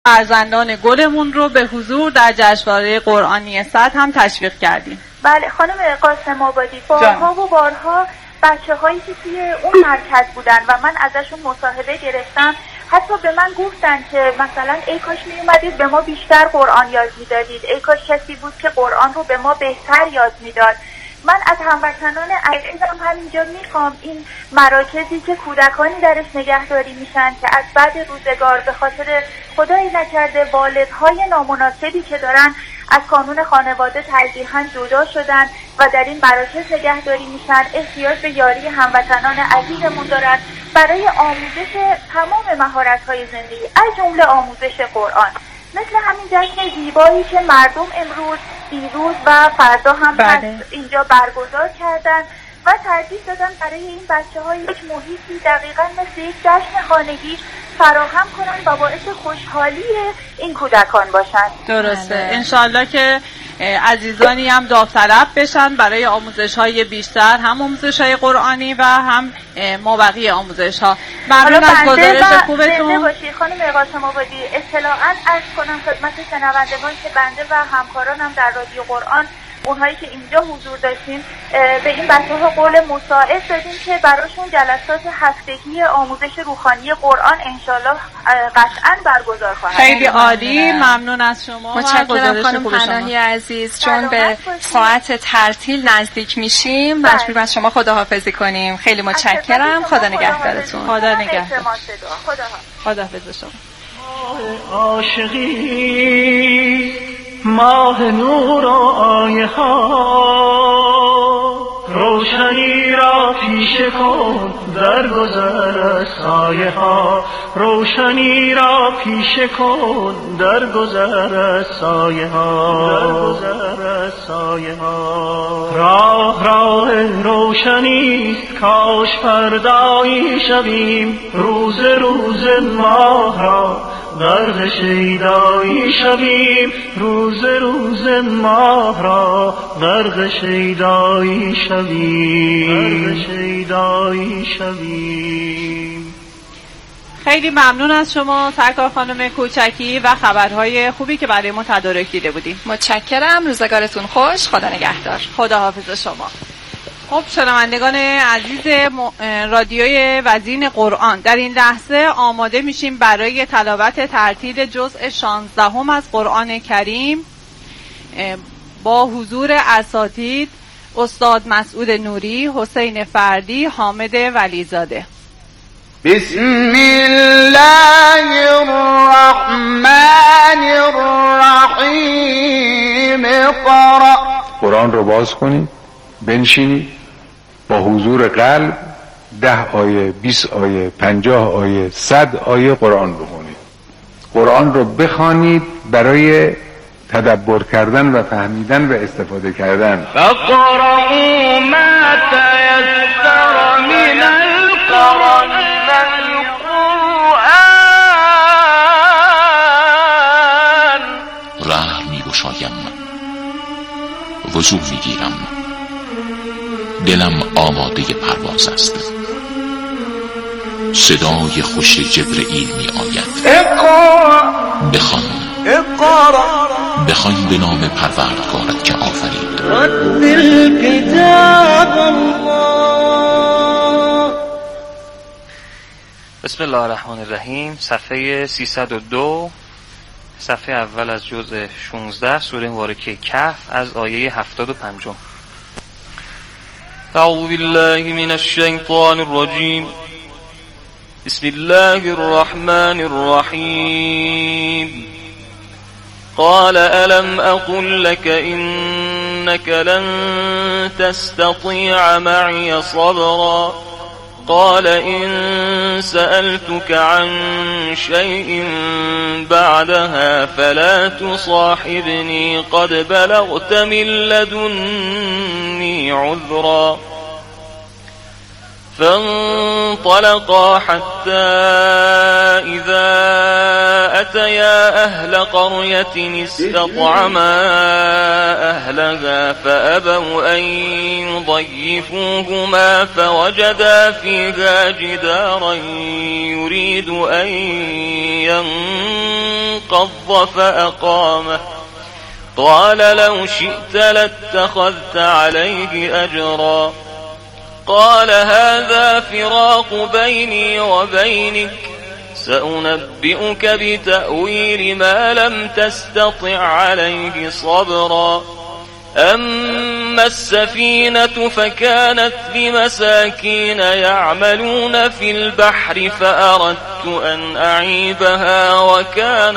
فرزندان گلمون رو به حضور در جشنواره قرآنی صد هم تشویق کردیم. بله خانم قاسم آبادی، بارها و بارها بچه‌هایی که توی اون مرکز بودن و من ازشون مصاحبه گرفتم، حتی به من گفتن که مثلا ای کاش می اومدید به ما بیشتر قرآن یاد میدادید، ای کاش کسی بود که قرآن رو به ما بهتر یاد میداد. من از هموطنان عزیزم همینجا میخوام این مراکزی که کودکانی درش نگهداری میشن که از بعد روزگار به خاطر خدایی نکرده والدهای نامناسبی که دارن از قانون خانواده تلقیحاً جدا شدن و در این مراکز نگهداری میشن، احتیاج به یاری هموطنان عزیزمون دارن برای آموزش تمام مهارت‌های زندگی از جمله آموزش قرآن. مثل همین جشن زیبایی که مردم امروز دیروز و فردا هم اینجا برگزار کردن و ترجیح دادن برای این بچه‌ها یک محیطی دقیقاً مثل یک جشن خانگی فراهم کنن و باعث خوشحالی این کودکان باشن. درسته. انشالله که عزیزانی هم داوطلب بشن برای آموزش‌های بیشتر، هم آموزش‌های قرآنی و هم مابقی آموزش‌ها. ممنون از گزارش خوبتون. باشید خانم قاسم آبادی، اطلاعاً عرض کنم خدمت شنوندگان که بنده و همکارانم در رادیو قرآن، اونهایی که اینجا حضور داشتیم، به این بچه‌ها قول مساعد دادیم که براشون جلسات هفتگی آموزش روحانی قرآن انشالله قطعاً برگزار خواهد. خیلی عالی، ممنون از شما. متشکرم خانم پناهی عزیز. چون به ساعت تعطیل نزدیک میشیم مجبوریم از شما خداحافظی کنیم. خیلی متشکرم. خدا نگهدارتون. خدا نگهدار. خداحافظ شما. عاشقی ماه نور و آیه ها، روشنی را پیشه کن در گذر از سایه ها، روشنی را پیشه کن در گذر از سایه ها، راه راه روشنی کاش فردایی شویم، روز روز ماه را غرق شیدایی شویم، روز روز ماه را غرق شیدایی شویم. خیلی ممنون از شما سرکار خانم کوچکی و خبرهای خوبی که برای ما تدارک دیده بودیم. متشکرم. روزگارتون خوش. خدا نگهدار. خداحافظ شما. خب شنوندگان عزیز رادیوی وزین قرآن، در این لحظه آماده میشیم برای تلاوت ترتیل جزء 16 از قرآن کریم با حضور اساتید استاد مسعود نوری، حسین فردی، حامد ولیزاده. بسم الله الرحمن الرحیم. قرآن رو باز کنید، بنشینید، با حضور قلب 10 آیه، 20 آیه، 50 آیه، 100 آیه قرآن بخونید. قرآن رو بخوانید برای تدبر کردن و فهمیدن و استفاده کردن. فقرأوا ما تيسر من القرآن. راه می‌گشایم، وضو می‌گیرم، دلم آماده پرواز است، صدای خوش جبرئیل می آید. بخوان به نام پروردگارت که آفرید. بسم الله الرحمن الرحیم. صفحه 302، صفحه اول از جزء 16 سوره مبارکه کهف از آیه 75. اعوذ بالله من الشیطان الرجیم. بسم الله الرحمن الرحیم. قال ألم أقل لك إنك لن تستطيع معي صبرا قال إن سألتك عن شيء بعدها فلا تصاحبني قد بلغت من لدني عذرا. فانطلقا حتى إذا أتيا أهل قرية استطعما أهلها فأبوا أن يضيفوهما فوجدا فيها جدارا يريد أن ينقض فأقامه قال لو شئت لاتخذت عليه أجرا قال هذا فراق بيني وبينك سأنبئك بتأويل ما لم تستطع عليه صبرا أما السفينة فكانت لمساكين يعملون في البحر فأردت أن أعيبها وكان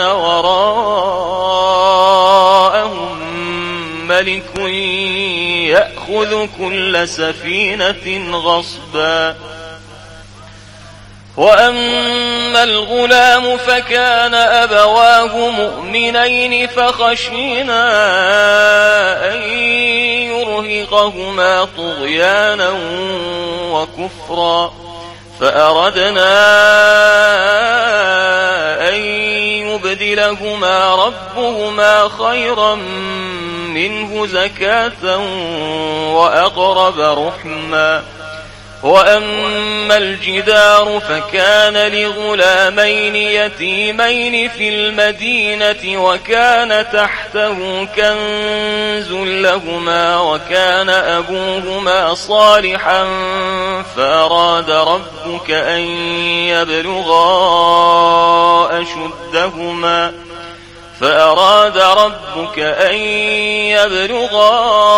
وراءهم ملك يأخذ كل سفينة غصبا وأما الغلام فكان أبواه مؤمنين فخشينا أن يرهقهما طغيانا وكفرا فأردنا أن يبدلهما ربهما خيرا منه زكاة وأقرب رحما وأما الجدار فكان لغلامين يتيمين في المدينة وكان تحته كنز لهما وكان أبوهما صالحا فأراد ربك أن يبلغا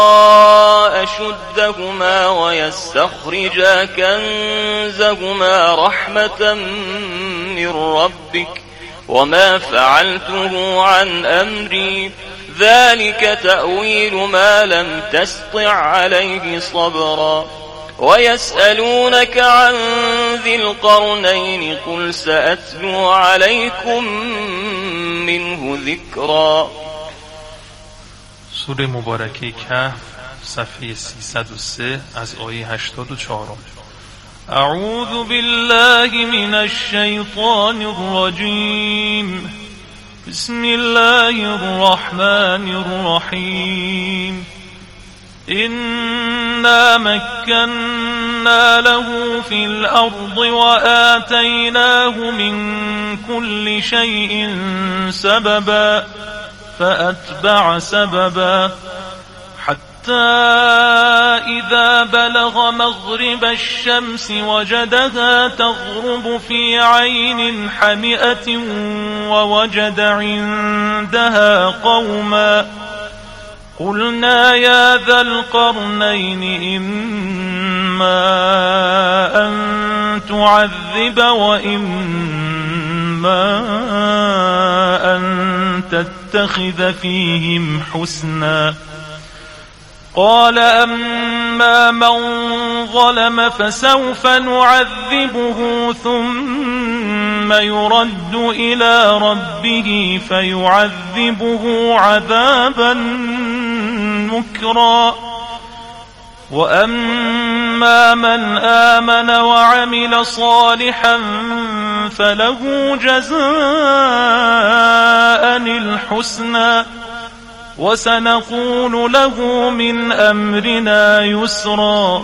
أشدهما ويستخرجا كنزهما رحمة من ربك وما فعلته عن أمري ذلك تأويل ما لم تسطع عليه صبرا ويسألونك عن ذي القرنين قل سأتلو عليكم منه ذكرا. سوره مبارکه کهف صفحه 303 از آیه 84. اعوذ بالله من الشیطان الرجیم بسم الله الرحمن الرحیم إنا مكنا له في الأرض وآتيناه من كل شيء سببا فأتبع سببا حتى إذا بلغ مغرب الشمس وجدها تغرب في عين حمئة ووجد عندها قوما قلنا يا ذا القرنين إما أن تعذب وإما أن تتخذ فيهم حسنا قال أما من ظلم فسوف نعذبه ثم يرد إلى ربه فيعذبه عذابا نكرا وأما من آمن وعمل صالحا فله جزاء الحسنى وسنقول له من أمرنا يسرا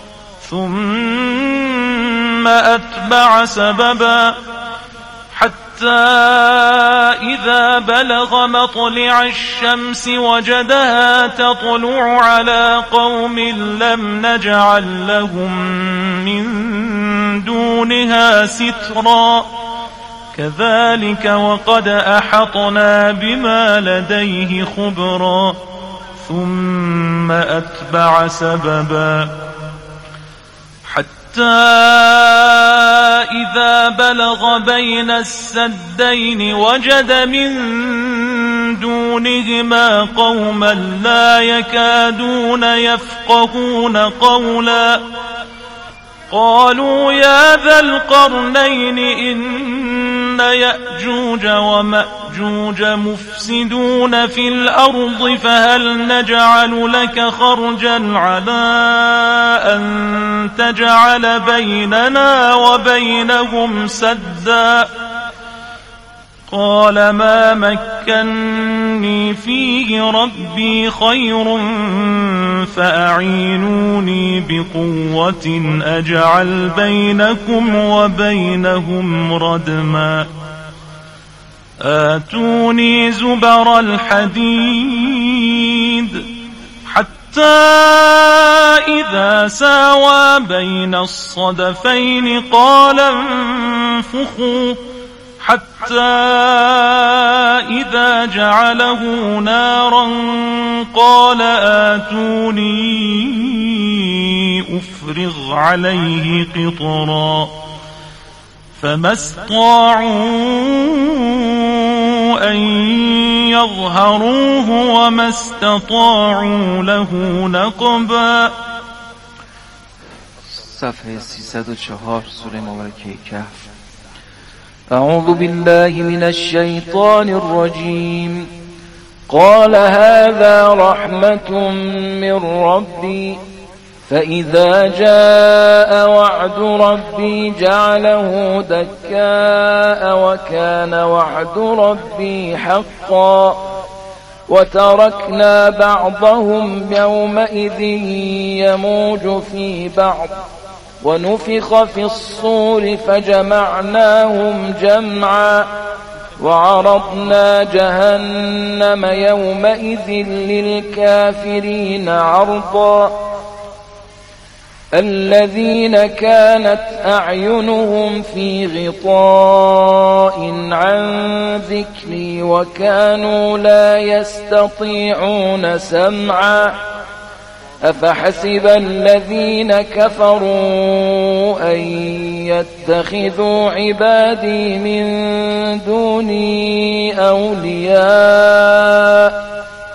ثم أتبع سببا حتى إذا بلغ مطلع الشمس وجدها تطلع على قوم لم نجعل لهم من دونها سترا كذلك وقد أحطنا بما لديه خبرا ثم أتبع سببا حتى إذا بلغ بين السدين وجد من دونهما قوما لا يكادون يفقهون قولا قالوا يا ذا القرنين إن يأجوج ومأجوج مفسدون في الأرض فهل نجعل لك خرجا على أن تجعل بيننا وبينهم سدا قال ما مكني فيه ربي خير فأعينوني بقوة أجعل بينكم وبينهم ردما آتوني زبر الحديد حتى إذا ساوى بين الصدفين قال انفخوا حتى إذا جعله نارا قال آتوني أفرغ عليه قطرا فما استطاعوا أن يظهروه وما استطاعوا له نقبا. صفحه 304 سوره مبارکه کهف. أعوذ بالله من الشيطان الرجيم. قال هذا رحمة من ربي فإذا جاء وعد ربي جعله دكاء وكان وعد ربي حقا وتركنا بعضهم يومئذ يموج في بعض ونفخ في الصور فجمعناهم جمعا وعرضنا جهنم يومئذ للكافرين عرضا الذين كانت أعينهم في غطاء عن ذكري وكانوا لا يستطيعون سمعا أفحسب الذين كفروا أن يتخذوا عبادي من دوني أولياء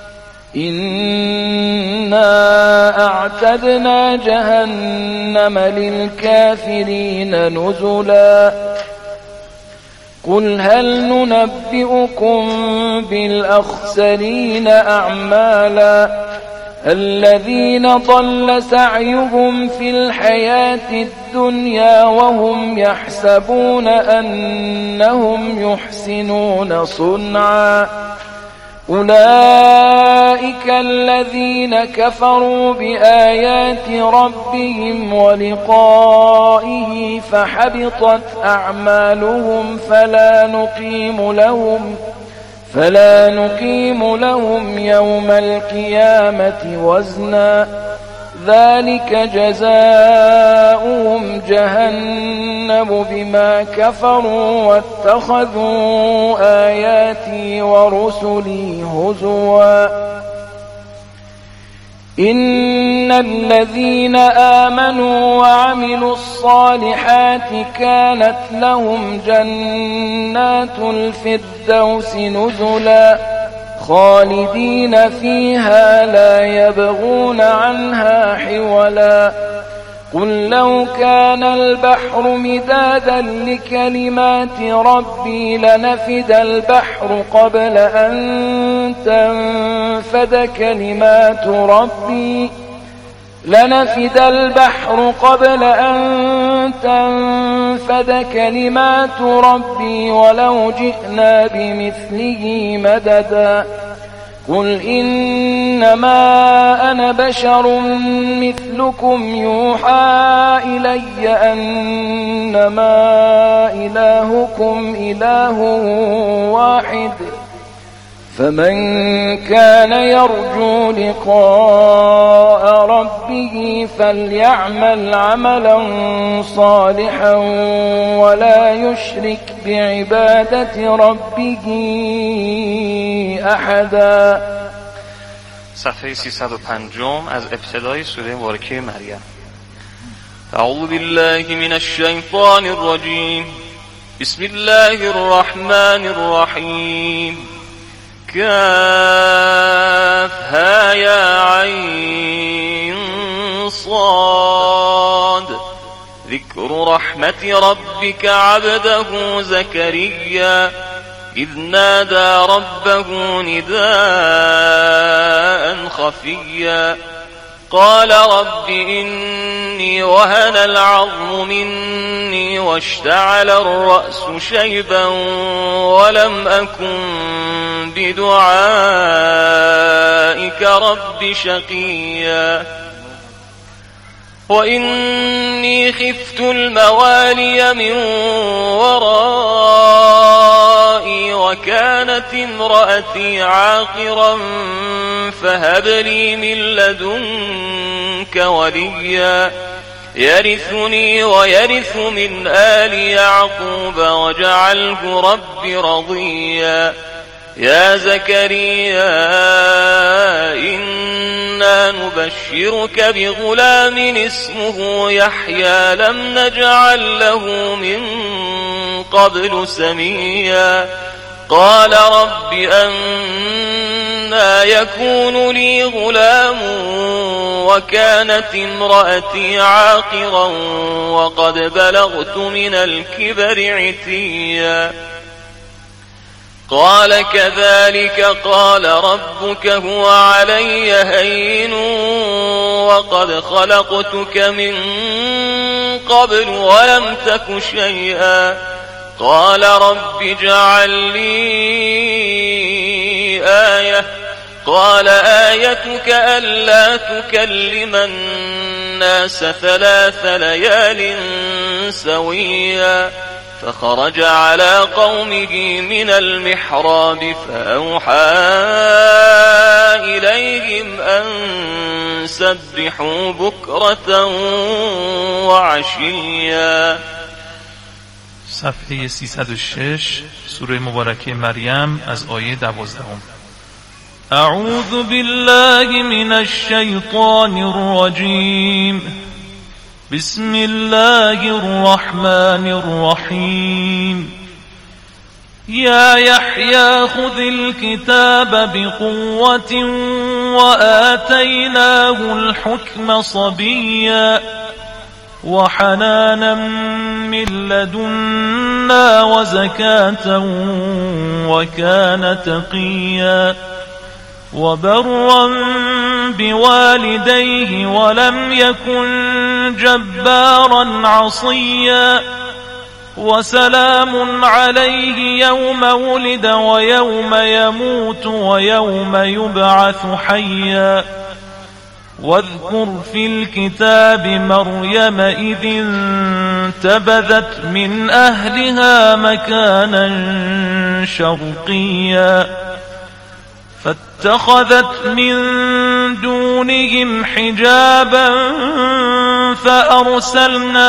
إنا أعتدنا جهنم للكافرين نزلا قل هل ننبئكم بالأخسرين أعمالا الذين ضل سعيهم في الحياة الدنيا وهم يحسبون أنهم يحسنون صنعا أولئك الذين كفروا بآيات ربهم ولقائه فحبطت أعمالهم فلا نقيم لهم يوم القيامة وزنا ذلك جزاؤهم جهنم بما كفروا واتخذوا آياتي ورسلي هزوا إن الذين آمنوا وعملوا الصالحات كانت لهم جنات الفردوس نزلا خالدين فيها لا يبغون عنها حولا قل لو كان البحر مدادا لكلمات ربي لنفد البحر قبل أن تنفد كلمات ربي ولو جئنا بمثله مددا قل إنما أنا بشر مثلكم يوحى إلي أنما إلهكم إله واحد فمن كان يرجو لقاء ربه فليعمل عملا صالحا ولا يشرك بعبادة ربه أحدا. صفحه 305 از ابتدای سوره مبارکه مریم. اعوذ بالله من الشیطان الرجیم بسم الله الرحمن الرحیم كافها يا عين صاد ذكر ذكر رحمة ربك عبده زكريا إذ نادى ربه نداء خفيا قال رب إني وهن العظم مني واشتعل الرأس شيبا ولم أكن بدعائك رب شقيا وإني خفت الموالي من ورائي وكانت امرأتي عاقرا فهب لي من لدنك وليا يرثني ويرث من آل يعقوب واجعله رب رضيا يا زكريا إنا نبشرك بغلام اسمه يحيى لم نجعل له من قبل سميا قال رب أنى يكون لي غلام وكانت امرأتي عاقرا وقد بلغت من الكبر عتيا قال كذلك قال ربك هو علي هين وقد خلقتك من قبل ولم تك شيئا قال رب اجعل لي آية قال آيتك ألا تكلم الناس 3 ليال سويا فخرج على قومه من المحراب فأوحى إليهم أن سبحوا بكرة وعشيا. صفحه 306 سوره مبارکه مریم از آیه 12. اعوذ بالله من الشیطان الرجیم بسم الله الرحمن الرحیم یا یحیی خذ الكتاب بقوة وآتیناه الحكم صبیا وحنانا من لدنا وزكاة وكان تقيا وبرا بوالديه ولم يكن جبارا عصيا وسلام عليه يوم ولد ويوم يموت ويوم يبعث حيا واذكر في الكتاب مريم إذ انتبذت من أهلها مكانا شرقيا فاتخذت من دونهم حجابا فأرسلنا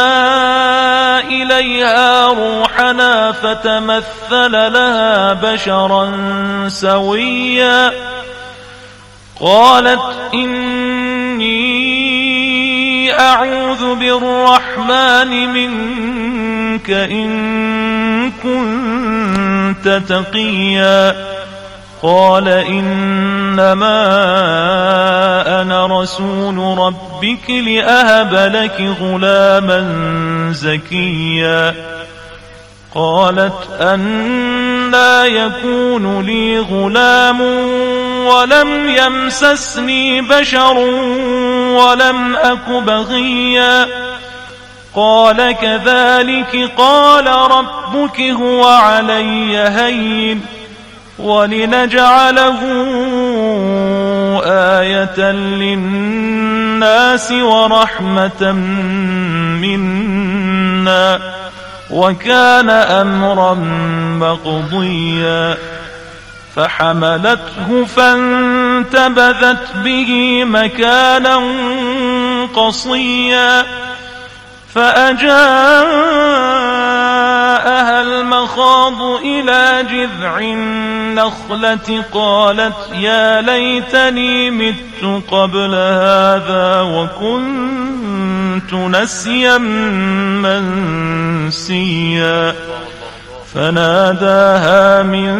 إليها روحنا فتمثل لها بشرا سويا قالت إني أعوذ بالرحمن منك إن كنت تقيا قال إنما أنا رسول ربك لأهب لك غلاما زكيا قالت أنى يكون لي غلام ولم يمسسني بشر ولم أك بغيا قال كذلك قال ربك هو علي هين ولنجعله آية للناس ورحمة منا وكان أمرا مقضيا فحملته فانتبذت به مكانا قصيا فأجاءها المخاض إلى جذع النخلة قالت يا ليتني مت قبل هذا وكنت نسيا منسيا فناداها من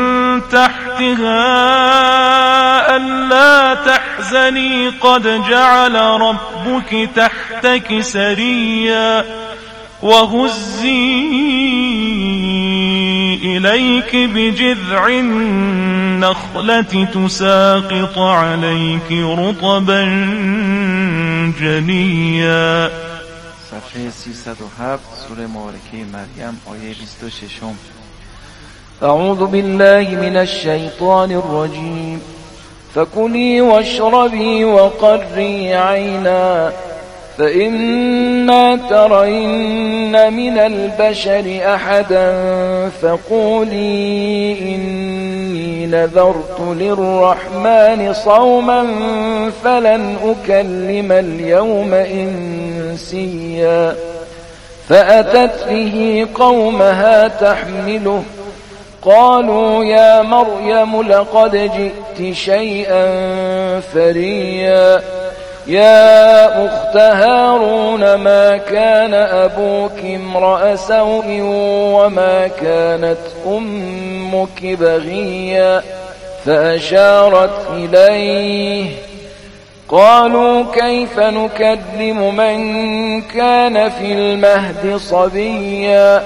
تحتها ألا تحزني قد جعل ربك تحتك سريا وهزي إليك بجذع النخلة تساقط عليك رطبا جنيا. صفحه 307 سوره مبارکه مریم آیه 26. أعوذ بالله من الشيطان الرجيم. فكلي واشربي وقري عينا فإما ترين من البشر أحدا فقولي إني نذرت للرحمن صوما فلن أكلم اليوم إنسيا. فأتت به قومها تحمله قالوا يا مريم لقد جئت شيئا فريا. يا أخت هارون ما كان أبوك امرأ سوء وما كانت أمك بغيا. فأشارت إليه قالوا كيف نكلم من كان في المهد صبيا.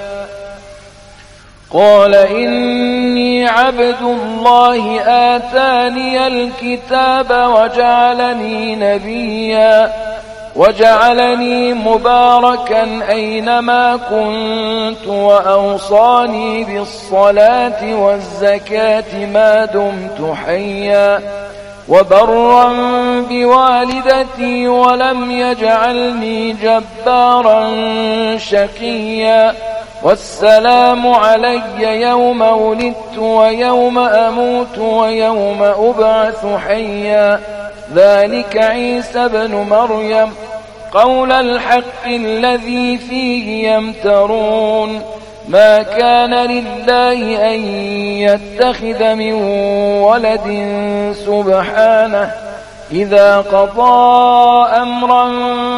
قال إني عبد الله آتاني الكتاب وجعلني نبيا وجعلني مباركا أينما كنت وأوصاني بالصلاة والزكاة ما دمت حيا وبرا بوالدتي ولم يجعلني جبارا شقيا. والسلام علي يوم ولدت ويوم أموت ويوم أبعث حيا. ذلك عيسى بن مريم قول الحق الذي فيه يمترون. ما كان لله أن يتخذ من ولد سبحانه إذا قضى أمرا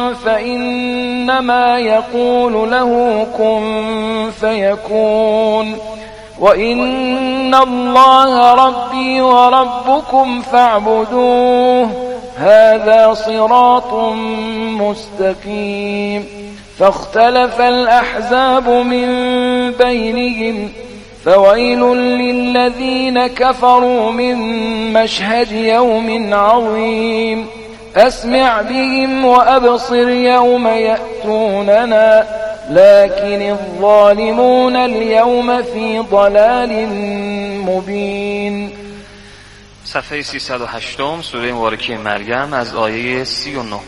فإنما يقول له كن فيكون. وإن الله ربي وربكم فاعبدوه هذا صراط مستقيم. فاختلف الأحزاب من بينهم فويل للذين كفروا من مشهد يوم عظيم. أسمع بهم وأبصر يوم يأتوننا لكن الظالمون اليوم في ضلال مبين. صفحه 308 سوره مبارکه مریم از آیه 39.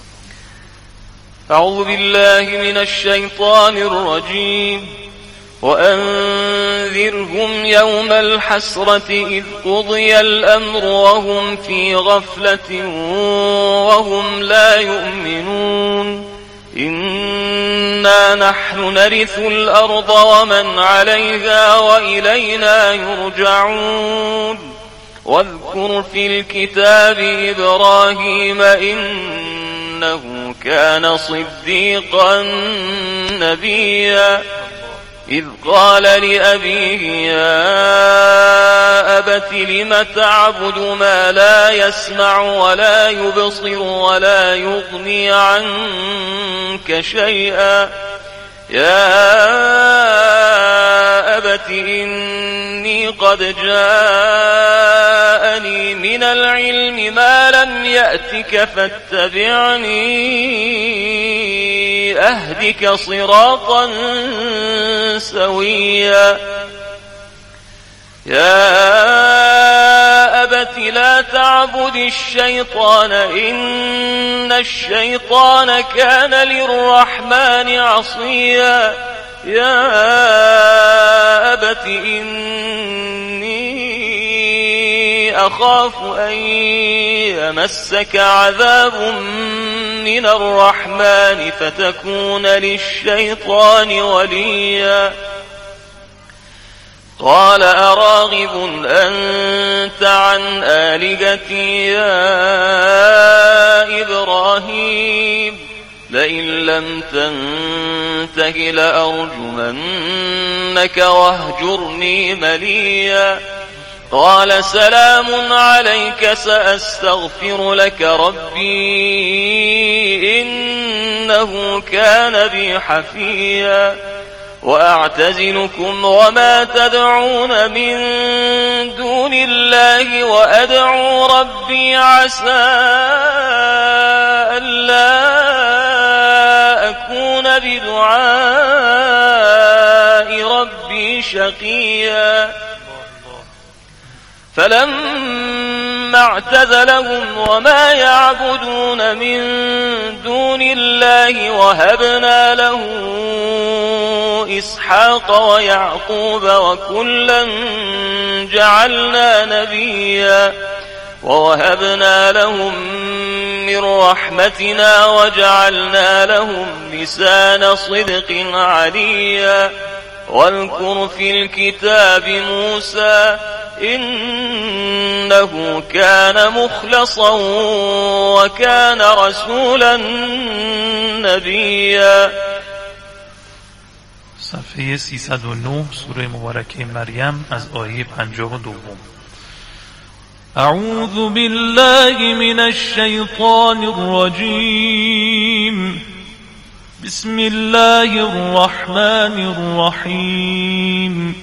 أعوذ بالله من الشيطان الرجيم. وأنذرهم يوم الحسرة إذ قضي الأمر وهم في غفلة وهم لا يؤمنون. إنا نحن نرث الأرض ومن عليها وإلينا يرجعون. واذكر في الكتاب إبراهيم إنه كان صديقا نبيا. إذ قال لأبيه يا أبت لم تعبد ما لا يسمع ولا يبصر ولا يغني عنك شيئا. يا أبت إني قد جاءني من العلم ما لم يأتك فاتبعني أهدك صراطا سويا. يا أبت لا تعبد الشيطان إن الشيطان كان للرحمن عصيا. يا أبت إني أخاف أن يمسك عذاب من الرحمن فتكون للشيطان وليا. قال أراغب أنت عن آلهتي يا إبراهيم لئن لم تنته لأرجمنك واهجرني مليا. قال سلام عليك سأستغفر لك ربي إنه كان بي حفيا وأعتزلكم وما تدعون من دون الله وأدعو ربي عسى ألا أكون بدعاء ربي شقيا فلما اعتزلهم وما يعبدون من دون الله وهبنا له إسحاق ويعقوب وكلا جعلنا نبيا ووهبنا لهم من رحمتنا وجعلنا لهم لسان صدق عليا واذكر في الكتاب موسى إنه كان مخلصا وكان رسولا نبيا. صفحه 309 سوره مبارکه مریم از آیه 52. اعوذ بالله من الشیطان الرجیم بسم الله الرحمن الرحیم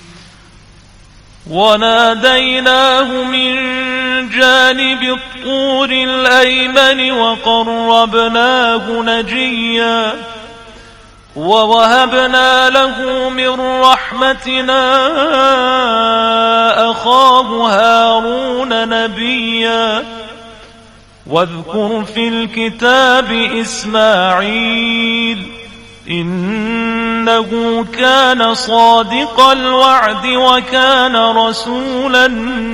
وناديناه من جانب الطور الأيمن وقربناه نجيا ووهبنا له من رحمتنا أخاه هارون نبيا واذكر في الكتاب إسماعيل إنه كان صادق الوعد وكان رسولا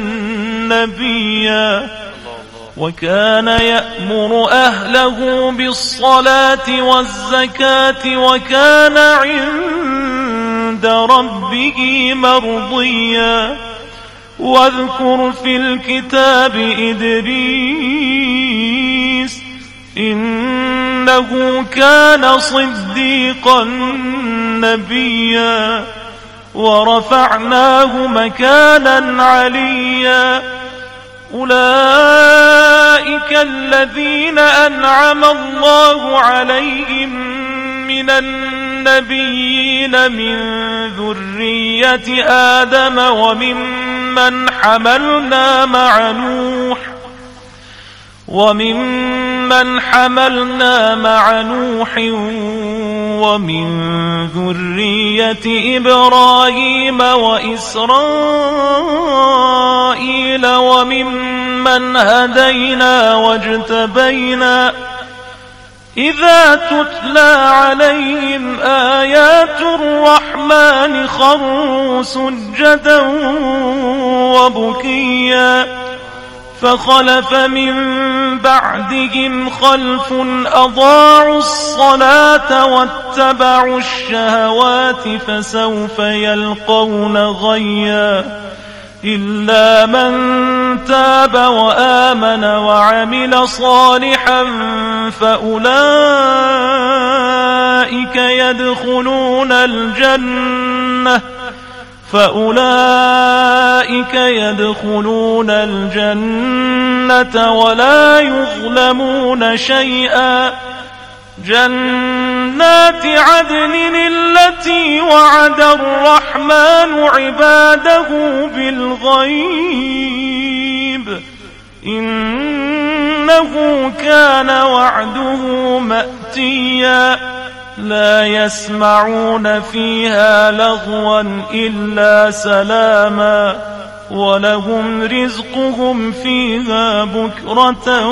نبيا وكان يأمر أهله بالصلاة والزكاة وكان عند ربه مرضيا واذكر في الكتاب إدريس إنه كان صديقا نبيا ورفعناه مكانا عليا أولئك الذين أنعم الله عليهم من النبيين من ذرية آدم وممن حملنا مع نوح ومن ذرية إبراهيم وإسرائيل وممن هدينا واجتبينا إذا تتلى عليهم آيات الرحمن خروا سجدا وبكيا فخلف من بعدهم خلف أضاعوا الصلاة واتبعوا الشهوات فسوف يلقون غيا إلا من تاب وآمن وعمل صالحا فأولئك يدخلون الجنة ولا يظلمون شيئا جنات عدن التي وعد الرحمن عباده بالغيب إنه كان وعده مأتيا لا يسمعون فيها لغوا إلا سلاما ولهم رزقهم فيها بكرة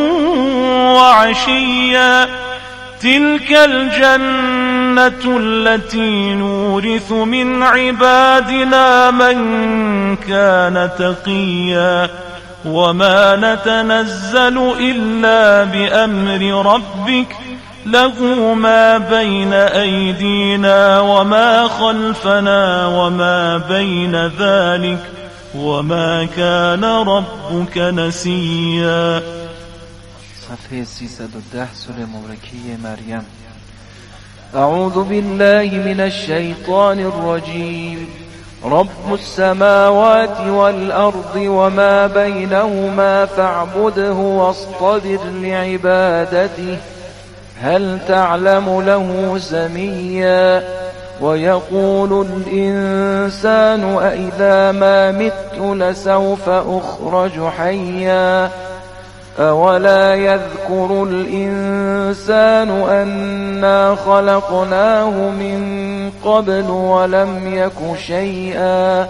وعشيا تلك الجنة التي نورث من عبادنا من كان تقيا وما نتنزل إلا بأمر ربك له ما بين أيدينا وما خلفنا وما بين ذلك وما كان ربك نسيا. صفحه 310 سوره مبارکه مریم. اعوذ بالله من الشیطان الرجیم رب السماوات والأرض وما بينهما فاعبده واصطبر لعبادته هل تعلم له سميا ويقول الإنسان أإذا ما مت لسوف أخرج حيا أولا يذكر الإنسان أنا خلقناه من قبل ولم يك شيئا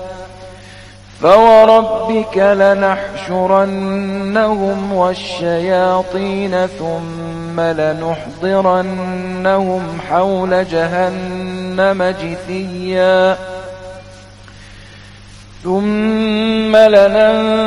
فوربك لنحشرنهم والشياطين ثم لنحضرنهم حول جهنم جثيا ثم